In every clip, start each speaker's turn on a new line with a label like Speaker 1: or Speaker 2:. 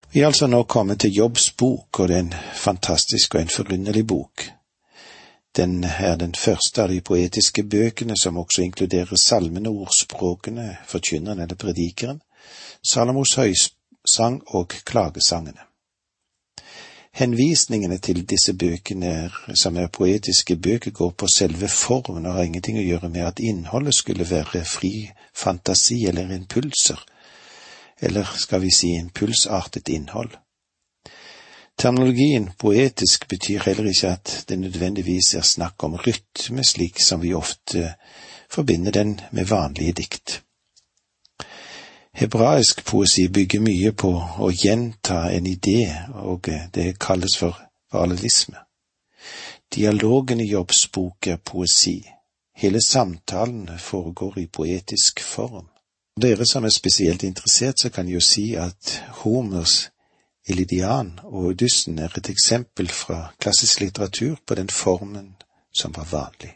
Speaker 1: Vi er altså nå kommet til Jobbs bok, og det er en fantastisk og en forunderlig bok. Den er den første av de poetiske bøkene som også inkluderer salmene, ordspråkene, forkynneren eller predikeren, Salomos høysang og klagesangene. Henvisningene til disse bøkene, som er poetiske bøker, går på selve formen og har ingenting å gjøre med at innholdet skulle være fri fantasi eller impulser, eller skal vi si impulsartet innhold. Terminologien poetisk betyr heller ikke at det nødvendigvis er snakk om rytme, slik som vi ofte forbinder den med vanlige dikt. Hebraisk poesi bygger mye på å gjenta en idé, og det kalles for parallelisme. Dialogen i Jobbs bok er poesi. Hele samtalen foregår i poetisk form. For dere som er spesielt interessert, så kan jeg jo si at Homers Iliaden og Odyssen er et eksempel fra klassisk litteratur på den formen som var vanlig.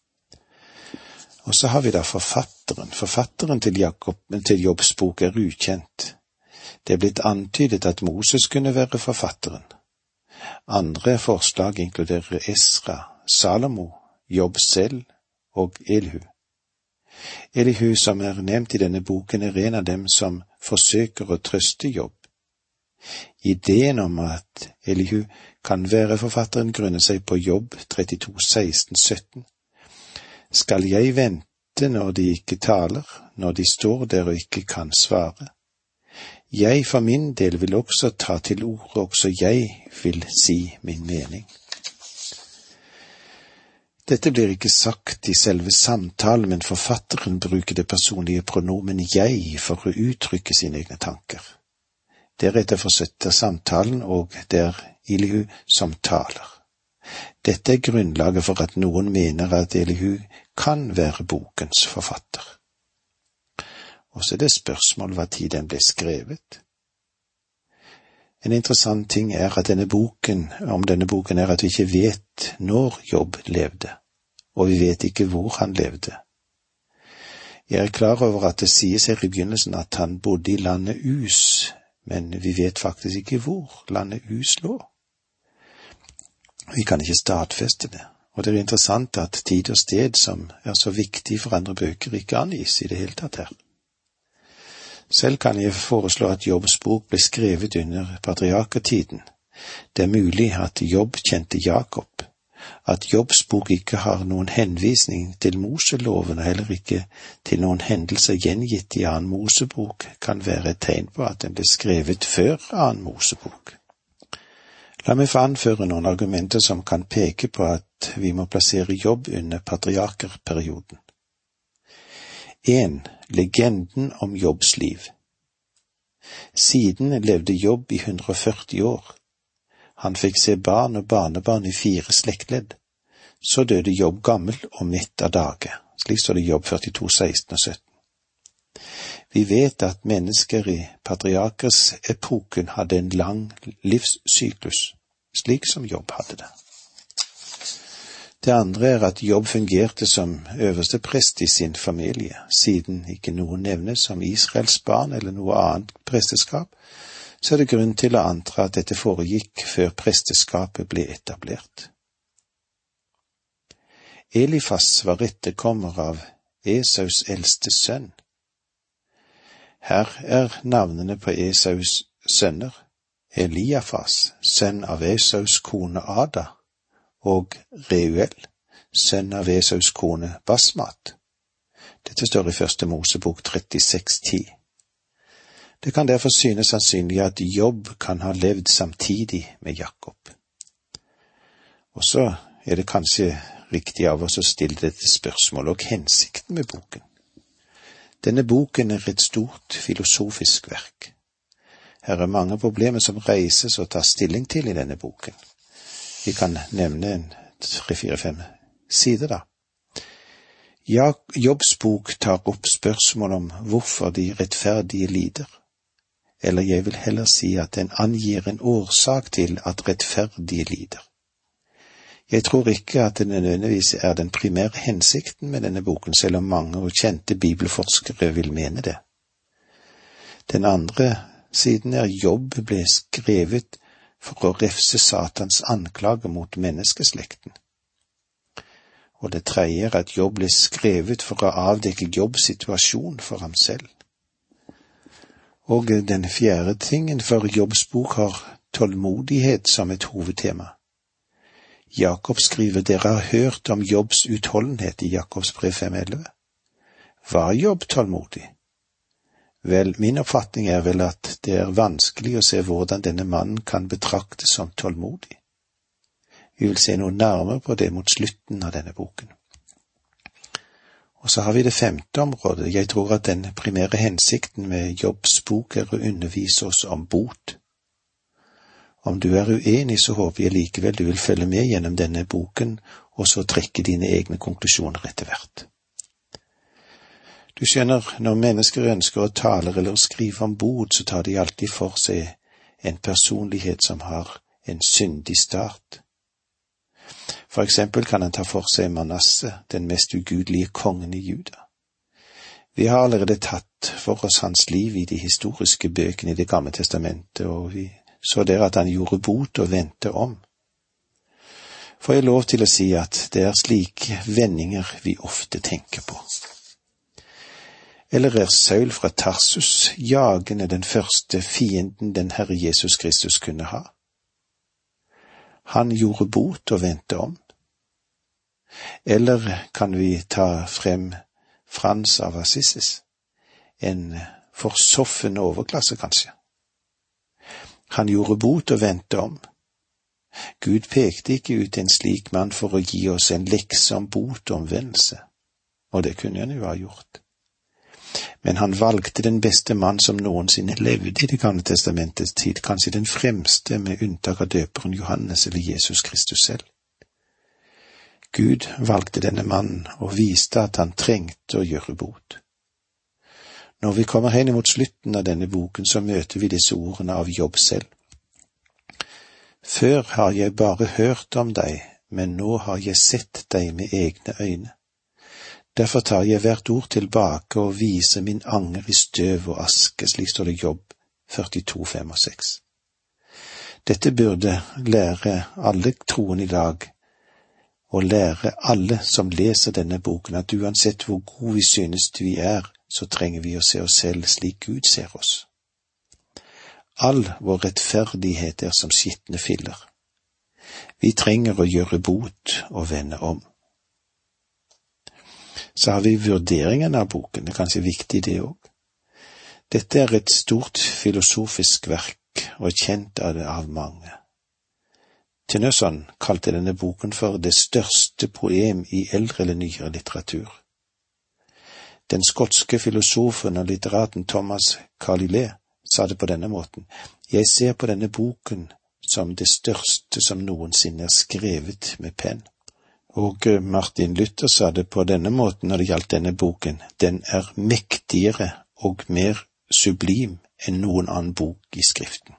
Speaker 1: Og så har vi da forfatteren. Forfatteren til Jobbs bok er ukjent. Det er blitt antydet at Moses kunne være forfatteren. Andre forslag inkluderer Esra, Salomo, Jobb selv og Elihu. Elihu, som er nevnt i denne boken, er en av dem som forsøker å trøste Jobb. Ideen om at Elihu kan være forfatteren grunner seg på Jobb 32, 16, 17. Skal jeg vente når de ikke taler, når de står der og ikke kan svare? Jeg for min del vil også ta til orde, også jeg vil si min mening. Dette blir ikke sagt i selve samtalen, men forfatteren bruker det personlige pronomen jeg for å uttrykke sine egne tanker. Deretter fortsetter samtalen, og det er Elihu som taler. Dette er grunnlaget for at noen mener at Elihu kan være bokens forfatter. Og så er det spørsmål hva tid den ble skrevet. En interessant ting er at denne boken er at vi ikke vet når Jobb levde, og vi vet ikke hvor han levde. Jeg er klar over at det sies her i begynnelsen at han bodde i landet Us, men vi vet faktisk ikke hvor landet Us lå. Vi kan ikke stadfeste det, og det er interessant at tid og sted, som er så viktig for andre bøker, ikke angis i det hele tatt her. Selv kan jeg foreslå at Jobbs bok ble skrevet under patriarkertiden. Det er mulig at Jobb kjente Jakob, at Jobbs bok ikke har noen henvisning til Moseloven og heller ikke til noen hendelser gjengitt i annen Mosebok, kan være et tegn på at den ble skrevet før annen Mosebok. La meg få anføre noen argumenter som kan peke på at vi må plassere Jobb under patriarkerperioden. 1. Legenden om Jobbs liv. Siden levde Jobb i 140 år. Han fikk se barn og barnebarn i 4 slektledd. Så døde Jobb gammel og midt av dage. Slik står det i Jobb 42, 16 og 17. Vi vet at mennesker i patriarkers epoken hadde en lang livssyklus, slik som Jobb hadde det. Det andre er at Jobb fungerte som øverste prest i sin familie, siden ikke noe nevnes som Israels barn eller noe annet presteskap, så er det grunn til å anta at dette foregikk før presteskapet ble etablert. Elifas var etterkommer av Esaus eldste sønn. Her er navnene på Esaus sønner: Eliafas, sønn av Esaus kone Ada, og Reuel, sønn av Esaus kone Basmat. Dette står i 1. Mosebok 36:10. Det kan derfor synes sannsynlig at Jobb kan ha levd samtidig med Jakob. Og så er det kanskje riktig av oss å stille dette spørsmålet og hensikten med boken. Denne boken er et stort filosofisk verk. Her er mange problemer som reises og tas stilling til i denne boken. Vi kan nevne 3-4-5 sider da. Jobbs bok tar opp spørsmål om hvorfor de rettferdige lider. Eller jeg vil heller si at den angir en årsak til at rettferdige lider. Jeg tror ikke at det nødvendigvis er den primære hensikten med denne boken, selv om mange og kjente bibelforskere vil mene det. Den andre siden Jobb ble skrevet for å refse Satans anklager mot menneskeslekten. Og det tredje at Jobb ble skrevet for å avdekke Jobbs situasjon for ham selv. Og den fjerde tingen for Jobbs bok har tålmodighet som et hovedtema. Jakob skriver, dere har hørt om Jobbs utholdenhet i Jakobs brev 5:11. Var Jobb tålmodig? Vel, min oppfatning vel at det vanskelig å se hvordan denne mannen kan betraktes som tålmodig. Vi vil se noe nærmere på det mot slutten av denne boken. Og så har vi det femte området. Jeg tror at den primære hensikten med Jobbs bok å undervise oss om bot. Om du uenig, så håper jeg likevel du vil følge med gjennom denne boken, og så trekke dine egne konklusjoner etter hvert. Du skjønner, når mennesker ønsker å tale eller skrive om bot, så tar de alltid for seg en personlighet som har en syndig start. For eksempel kan han ta for seg Manasse, den mest ugudelige kongen i Juda. Vi har allerede tatt for oss hans liv i de historiske bøkene i Det gamle testamentet, og vi så der at han gjorde bot og vendte om. Får jeg lov til å si at det slike vendinger vi ofte tenker på. Eller Saul fra Tarsus jagende den første fienden den Herre Jesus Kristus kunne ha? Han gjorde bot og vendte om. Eller kan vi ta frem Frans av Assisi, en forsoffen overklasse kanskje? Han gjorde bot og vendte om. Gud pekte ikke ut en slik mann for å gi oss en lekse om bot og omvendelse, og det kunne han jo ha gjort. Men han valgte den beste mann som noensinne levde i Det gamle testamentets tid, kanskje den fremste med unntak av døperen Johannes eller Jesus Kristus selv. Gud valgte denne mannen og viste at han trengte å gjøre bot. Når vi kommer hen mot slutten av denne boken, så møter vi disse ordene av Jobb selv. Før har jeg bare hørt om deg, men nå har jeg sett deg med egne øyne. Derfor tar jeg hvert ord tilbake og viser min anger i støv og aske, slik står det i Jobb 42, 5 og 6. Dette burde lære alle troende i dag, og lære alle som leser denne boken, at uansett hvor god vi synes vi så trenger vi å se oss selv slik Gud ser oss. All vår rettferdighet som skitne filler. Vi trenger å gjøre bot og vende om. Så har vi vurderingen av boken, det er kanskje viktig det også. Dette et stort filosofisk verk, og kjent av mange. Tennyson kalte denne boken for det største poem i eldre eller nyere litteratur. Den skotske filosofen og litteraten Thomas Carlyle sa det på denne måten: Jeg ser på denne boken som det største som noensinne skrevet med penn. Og Martin Luther sa det på denne måten når det gjaldt denne boken: Den mektigere og mer sublim enn noen annen bok i Skriften.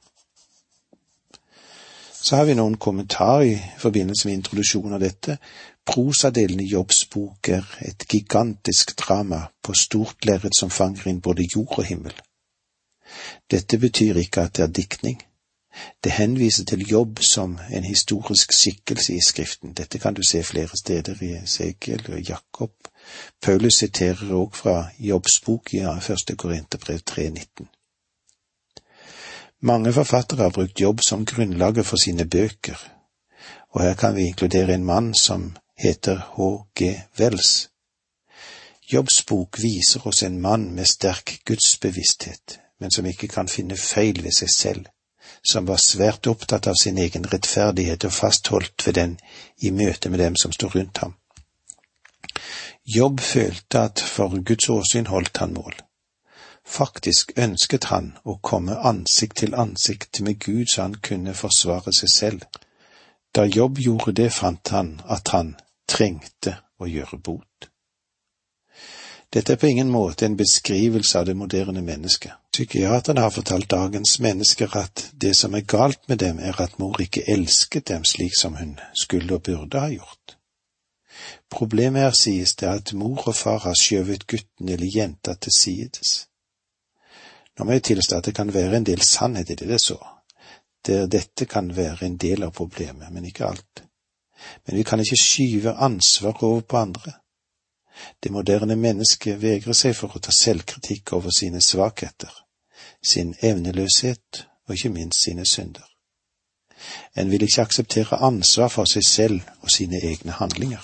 Speaker 1: Så har vi noen kommentarer i forbindelse med introduksjonen av dette. Prosadelen i Jobbs bok et gigantisk drama på stort lerret som fanger inn både jord og himmel. Dette betyr ikke at det diktning. Det henviser til Jobb som en historisk skikkelse i Skriften. Dette kan du se flere steder i Esekiel og Jakob. Paulus siterer også fra Jobbs bok i 1. Korinterbrev 3:19. Mange forfattere har brukt Jobb som grunnlaget for sine bøker, og her kan vi inkludere en mann som heter H.G. Wells. Jobbs bok viser oss en mann med sterk gudsbevissthet, men som ikke kan finne feil ved seg selv, som var svært opptatt av sin egen rettferdighet og fastholdt ved den i møte med dem som står rundt ham. Jobb følte at for Guds åsyn holdt han mål. Faktisk ønsket han å komme ansikt til ansikt med Gud så han kunne forsvare seg selv. Da Jobb gjorde det, fant han at han trengte å gjøre bot. Dette på ingen måte en beskrivelse av det moderne mennesket. Psykiaterne har fortalt dagens mennesker at det som galt med dem at mor ikke elsket dem slik som hun skulle og burde ha gjort. Problemet sies det, at mor og far har skjøvet gutten eller jenta til sides. Nå må jeg tilstå at det kan være en del sannhet i det så. Dette kan være en del av problemet, men ikke alt. Men vi kan ikke skyve ansvar over på andre. Det moderne mennesket vegrer seg for å ta selvkritikk over sine svakheter, sin evneløshet og ikke minst sine synder. En vil ikke akseptere ansvar for seg selv og sine egne handlinger.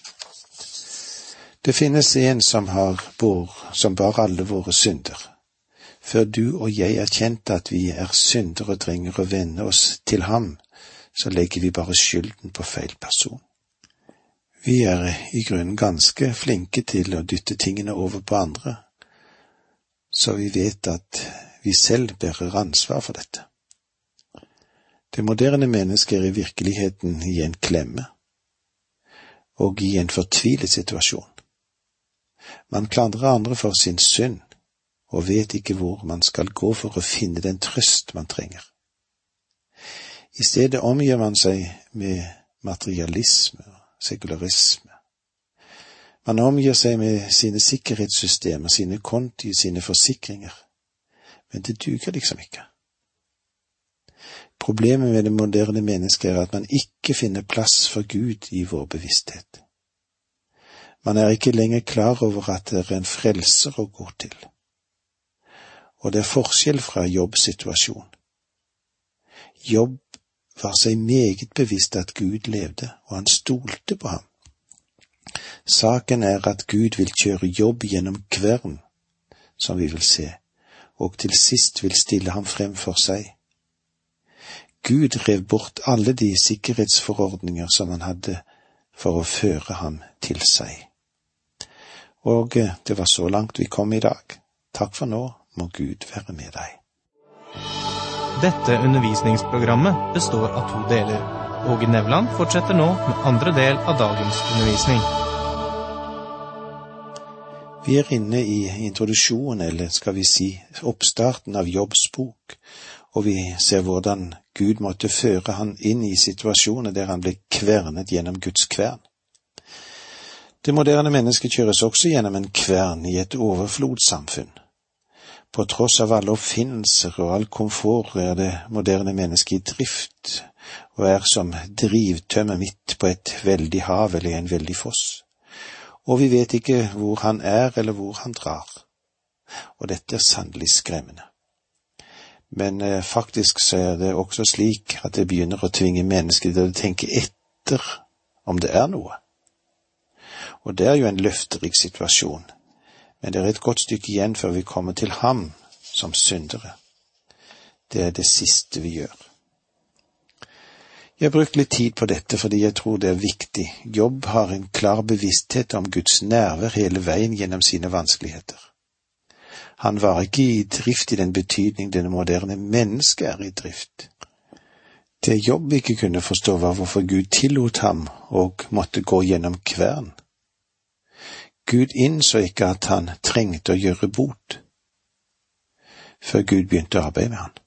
Speaker 1: Det finnes en som bar alle våre synder. Før du og jeg erkjente at vi er syndere og trenger å vende oss til ham, så legger vi bare skylden på feil person. Vi er i grunnen ganske flinke til å dytte tingene over på andre, så vi vet at vi selv bærer ansvar for dette. Det moderne mennesket er i virkeligheten i en klemme, og i en fortvilet situasjon. Man klandrer andre for sin synd, og vet ikke hvor man skal gå for å finne den trøst man trenger. I stedet omgir man seg med materialisme og sekularisme. Man omgir seg med sine sikkerhetssystemer, sine konti, sine forsikringer, men det duger liksom ikke. Problemet med det moderne mennesket er at man ikke finner plass for Gud i vår bevissthet. Man er ikke lenger klar over at det er en frelser å gå til. Og det er forskjell fra jobbsituasjon. Jobb var seg meget bevisst at Gud levde, og han stolte på ham. Saken er at Gud vil kjøre Jobb gjennom kvern, som vi vil se, og til sist vil stille ham frem for seg. Gud rev bort alle de sikkerhetsforordninger som han hadde for å føre ham til seg. Og det var så langt vi kom i dag. Takk for nå, må Gud være med deg.
Speaker 2: Dette undervisningsprogrammet består av 2 deler. Åge Nevland fortsetter nå med andre del av dagens undervisning.
Speaker 1: Vi er inne i introduksjonen, eller skal vi si oppstarten av Jobbs bok, og vi ser hvordan Gud måtte føre han inn i situasjoner der han ble kvernet gjennom Guds kvern. Det moderne mennesket kjøres også gjennom en kvern i et overflodssamfunn. På tross av alle oppfinnelser og all komfort er det moderne mennesket i drift, og er som drivtømmer midt på et veldig hav eller en veldig foss. Og vi vet ikke hvor han er eller hvor han drar. Og dette er sannelig skremmende. Men faktisk så er det også slik at det begynner å tvinge mennesker til å tenke etter om det er noe. Og det er jo en løfterik situasjon. Men det er et godt stykke igjen før vi kommer til ham som syndere. Det er det siste vi gjør. Jeg har brukt litt tid på dette fordi jeg tror det er viktig. Jobb har en klar bevissthet om Guds nærvær hele veien gjennom sine vanskeligheter. Han var ikke i drift i den betydning det moderne mennesket er i drift. Det Jobb ikke kunne forstå var hvorfor Gud tillot ham og måtte gå gjennom kvern. Gud innså ikke at han trengte å gjøre bot, før Gud begynte å arbeide med han.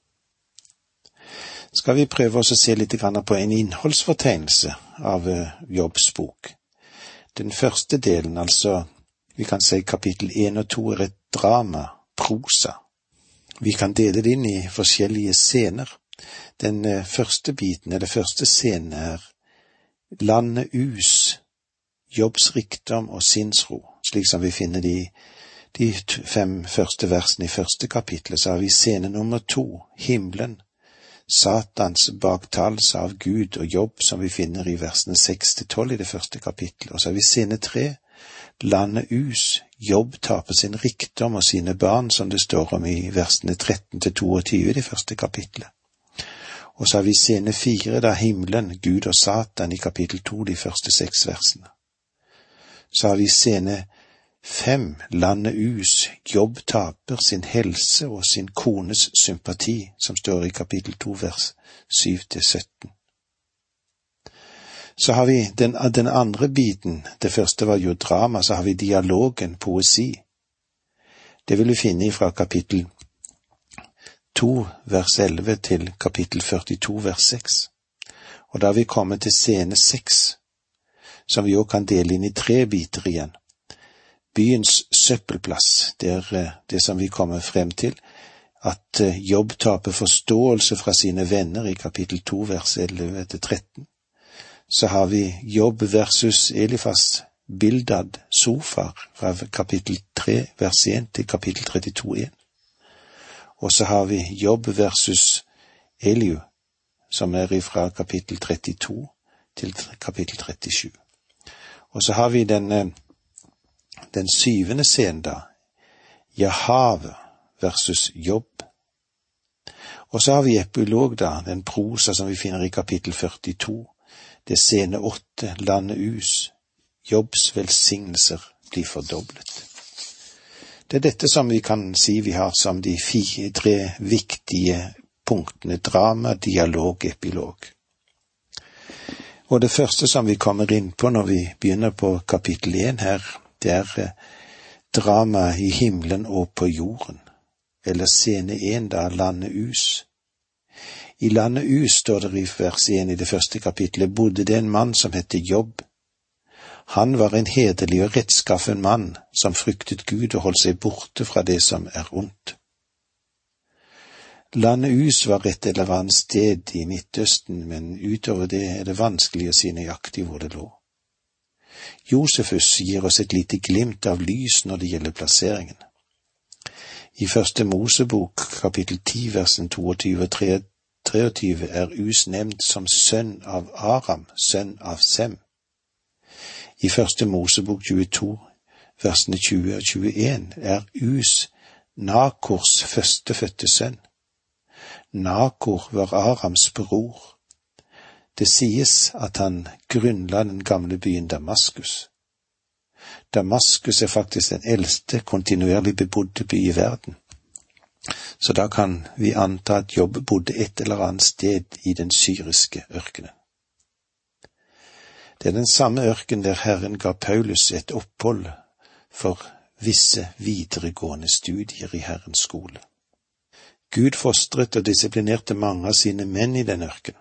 Speaker 1: Skal vi prøve oss å se litt på en innholdsfortegnelse av Jobbs bok. Den første delen, altså, vi kan si kapittel 1 og 2 er et drama, prosa. Vi kan dele det inn i forskjellige scener. Den første biten, eller første scenen er landet Us, Jobbs rikdom og sinnsro, slik som vi finner de 5 første versene i første kapitlet. Så har vi scene nummer 2, himmelen, Satans baktalelse av Gud og Jobb, som vi finner i versene 6-12 i det første kapitlet. Og så har vi scene 3, landet Us, Jobb taper sin rikdom og sine barn, som det står om i versene 13-22 i det første kapitlet. Og så har vi scene 4, da himmelen, Gud og Satan i kapittel 2, de første 6 versene. Så har vi scene 5, landet Us, Jobb taper sin helse og sin kones sympati, som står i kapittel 2, vers 7-17. Så har vi den andre biten, det første var jo drama, så har vi dialogen, poesi. Det vil vi finne fra kapittel 2, vers 11 til kapittel 42, vers 6. Og da har vi kommet til scene 6, som vi også kan dele inn i 3 biter igjen. Byens søppelplass, det er det som vi kommer frem til. at Jobb taper forståelse fra sine venner i kapittel 2, vers 11-13, så har vi Jobb versus Elifas Bildad Sofar fra kapittel 3, vers 1 til kapittel 32, 1. Og så har vi Jobb versus Eliu, som fra kapittel 32 til kapittel 37. Og så har vi den syvende scenen da, Jahave versus Jobb. Og så har vi epilog da, den prosa som vi finner i kapittel 42, det scene 8, landet Us, Jobbs velsignelser blir fordoblet. Det er dette som vi kan si vi har som de tre viktige punktene, drama, dialog, epilog. Og det første som vi kommer inn på når vi begynner på kapittel 1 her, det er drama i himmelen og på jorden, eller scene 1 da, landet Us. I landet Us står det i vers 1 i det første kapitlet, bodde det en mann som hette Jobb. Han var en hederlig og rettskaffen mann som fryktet Gud og holdt seg borte fra det som er ondt. Landet Us var et eller annet sted i Midtøsten, men utover det er det vanskelig å si nøyaktig hvor det lå. Josefus gir oss et lite glimt av lys når det gjelder plasseringen. I første Mosebok, kapittel 10, versen 22 og 23, er Us nevnt som sønn av Aram, sønn av Sem. I første Mosebok 22, versene 20 og 21, er Us Nakors førstefødte sønn. Nakor var Arams bror. Det sies at han grunnla den gamle byen Damaskus. Damaskus er faktisk den eldste kontinuerlig bebodde by i verden. Så da kan vi anta at Jobb bodde et eller annet sted i den syriske ørkenen. Det er den samme ørken der Herren ga Paulus et opphold for visse videregående studier i Herrens skole. Gud fostret og disiplinerte mange av sine menn i den ørken.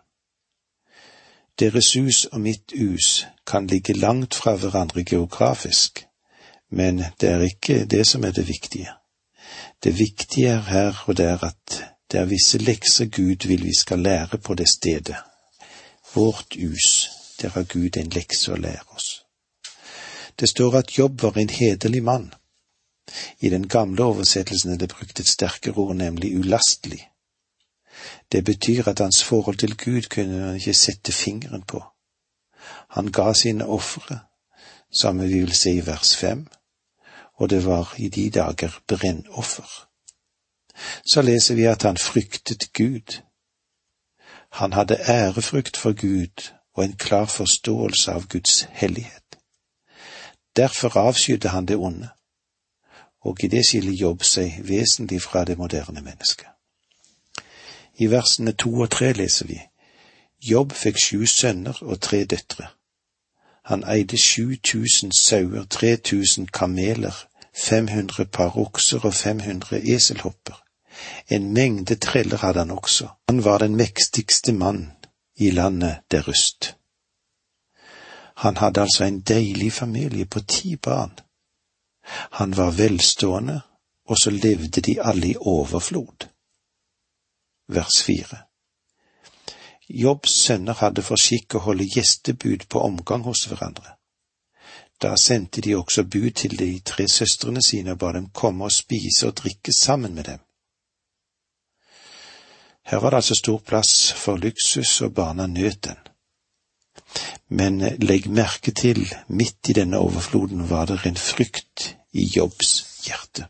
Speaker 1: Deres hus og mitt hus kan ligge langt fra hverandre geografisk, men det er ikke det som er det viktige. Det viktige er her, og det er at det er visse lekser Gud vil vi skal lære på det stedet. Vårt hus, der har Gud en lekse å lære oss. Det står at Jobb var en hederlig mann. I den gamle oversettelsen er det brukt et sterkere ord, nemlig ulastelig. Det betyr at hans forhold til Gud kunne han ikke sette fingeren på. Han ga sine ofre, som vi vil se i vers 5, og det var i de dager brennoffer. Så leser vi at han fryktet Gud. Han hadde ærefrykt for Gud og en klar forståelse av Guds hellighet. Derfor avskydde han det onde, og i det skiller Jobb seg vesentlig fra det moderne mennesket. I versene 2 og 3 leser vi, Jobb fikk 7 sønner og 3 døtre. Han eide 7000 sauer, 3000 kameler, 500 par okser og 500 eselhopper. En mengde treller hadde han også. Han var den mektigste mann i landet der øst. Han hadde altså en deilig familie på 10 barn. Han var velstående, og så levde de alle i overflod. Vers 4. Jobbs sønner hadde for skikk å holde gjestebud på omgang hos hverandre. Da sendte de også bud til de 3 søstrene sine og ba dem komme og spise og drikke sammen med dem. Her var det altså stor plass for luksus, og barna nøt den. Men legg merke til, midt i denne overfloden var det en frykt i Jobbs hjerte.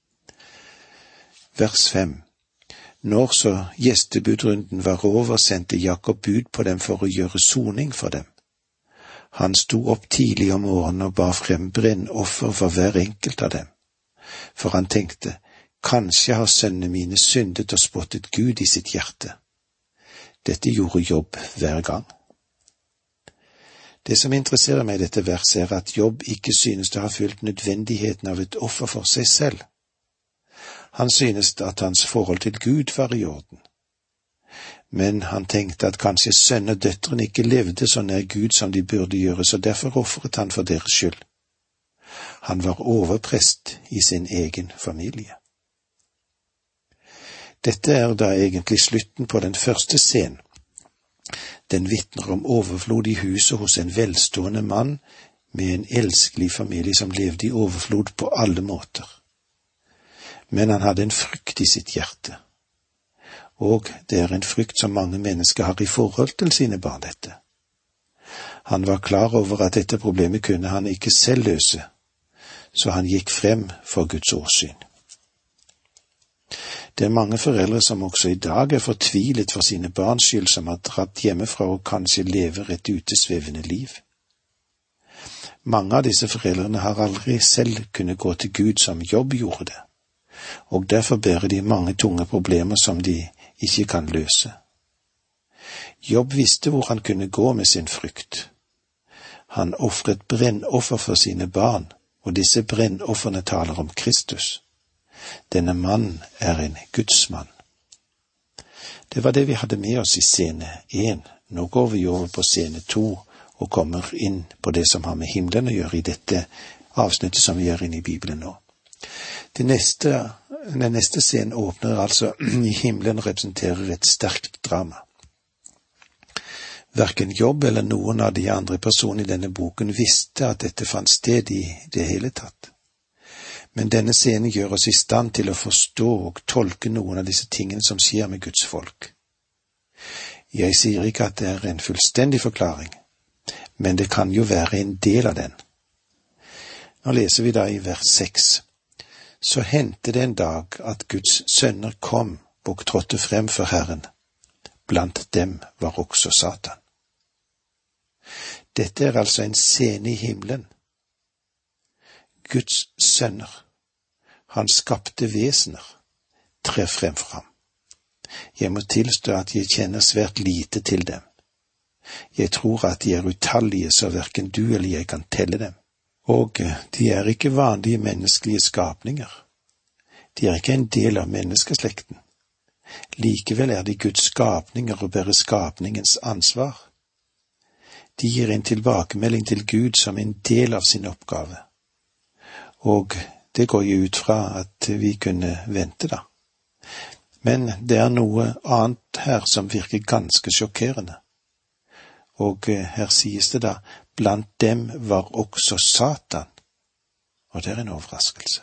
Speaker 1: Vers 5. Når så gjestebudrunden var over, sendte Jakob bud på dem for å gjøre soning for dem. Han sto opp tidlig om morgenen og bar frem brennoffer for hver enkelt av dem. For han tenkte, kanskje har sønnene mine syndet og spottet Gud i sitt hjerte. Dette gjorde Jobb hver gang. Det som interesserer meg i dette verset er at Jobb ikke synes å ha følt nødvendigheten av et offer for seg selv. Han synes at hans forhold til Gud var i orden. Men han tenkte at kanskje sønnen og døtrene ikke levde så nær Gud som de burde gjøre, så derfor offret han for deres skyld. Han var overprest i sin egen familie. Dette er da egentlig slutten på den første scenen. Den vitner om overflod i huset hos en velstående mann med en elskelig familie som levde i overflod på alle måter. Men han hadde en frykt i sitt hjerte. Og det er en frykt som mange mennesker har i forhold til sine barn, dette. Han var klar over at dette problemet kunne han ikke selv løse, så han gikk frem for Guds åsyn. Det er mange foreldre som også i dag er fortvilet for sine barns skyld, som har dratt hjemmefra og kanskje lever et utesvevende liv. Mange av disse foreldrene har aldri selv kunnet gå til Gud som Jobb gjorde det, og derfor bærer de mange tunge problemer som de ikke kan løse. Jobb visste hvor han kunne gå med sin frykt. Han offret brennoffer for sine barn, og disse brennofferne taler om Kristus. Denne mannen er en gudsmann. Det var det vi hadde med oss i scene 1. Nå går vi over på scene 2 og kommer inn på det som har med himmelen å gjøre i dette avsnittet som vi gjør inne i Bibelen nå. Den neste scenen åpner altså i himmelen og representerer et sterkt drama. Hverken Jobb eller noen av de andre personene i denne boken visste at dette fant sted i det hele tatt. Men denne scenen gjør oss i stand til å forstå og tolke noen av disse tingene som skjer med Guds folk. Jeg sier ikke at det er en fullstendig forklaring, men det kan jo være en del av den. Nå leser vi da i vers 6. Så hendte det en dag at Guds sønner kom og trådte frem for Herren. Blant dem var også Satan. Dette er altså en scene i himmelen. Guds sønner, han skapte vesener, trer frem for ham. Jeg må tilstå at jeg kjenner svært lite til dem. Jeg tror at de er utallige, så hverken du eller jeg kan telle dem. Og de er ikke vanlige menneskelige skapninger. De er ikke en del av menneskeslekten. Likevel er de Guds skapninger og bærer skapningens ansvar. De gir en tilbakemelding til Gud som en del av sin oppgave. Og det går jo ut fra at vi kunne vente da. Men det er noe annet her som virker ganske sjokkerende. Og her sies det da, blant dem var også Satan. Og det er en overraskelse.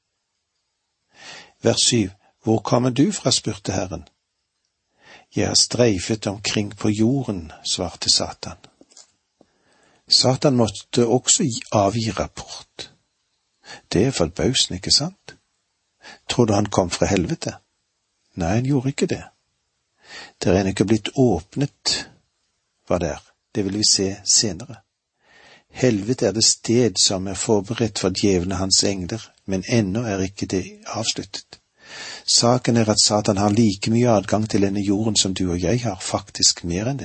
Speaker 1: Vers 7. Hvor kommer du fra, spurte Herren. Jeg har streifet omkring på jorden, svarte Satan. Satan måtte også avgi rapport. Det er forbausende, ikke sant? Tror du han kom fra helvete? Nei, han gjorde ikke det. Det er ikke blitt åpnet, hva det er. Det vil vi se senere. Helvete er det sted som er forberedt for djevelen og hans engler, men ennå er ikke det avsluttet. Saken er at Satan har like mye adgang til denne jorden som du og jeg har, faktisk mer enn det.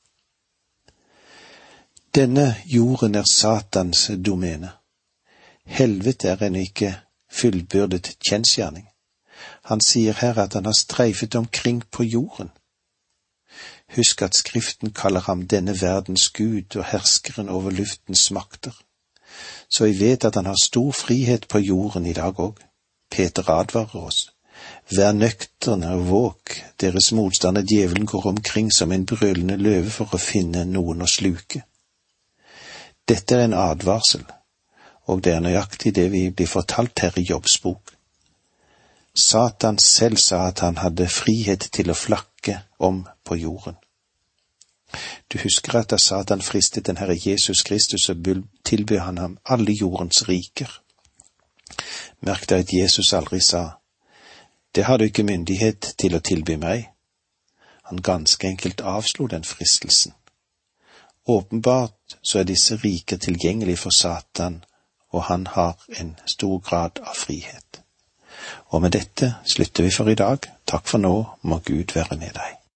Speaker 1: Denne jorden er Satans domene. Helvete er ennå ikke fullbyrdet kjensgjerning. Han sier her at han har streifet omkring på jorden. Husk at Skriften kaller ham denne verdens Gud og herskeren over luftens makter. Så vi vet at han har stor frihet på jorden i dag også. Peter advarer oss. Vær nøkterne og våk, deres motstander djevelen går omkring som en brølende løve for å finne noen å sluke. Dette er en advarsel, og det er nøyaktig det vi blir fortalt her i Jobbs bok. Satan selv sa at han hadde frihet til å flakke om på jorden. Du husker at da Satan fristet den Herre Jesus Kristus, så tilbød han ham alle jordens riker. Merk deg at Jesus aldri sa, det har du ikke myndighet til å tilby meg. Han ganske enkelt avslo den fristelsen. Åpenbart så er disse riker tilgjengelige for Satan, og han har en stor grad av frihet. Og med dette slutter vi for i dag. Takk for nå, må Gud være med deg.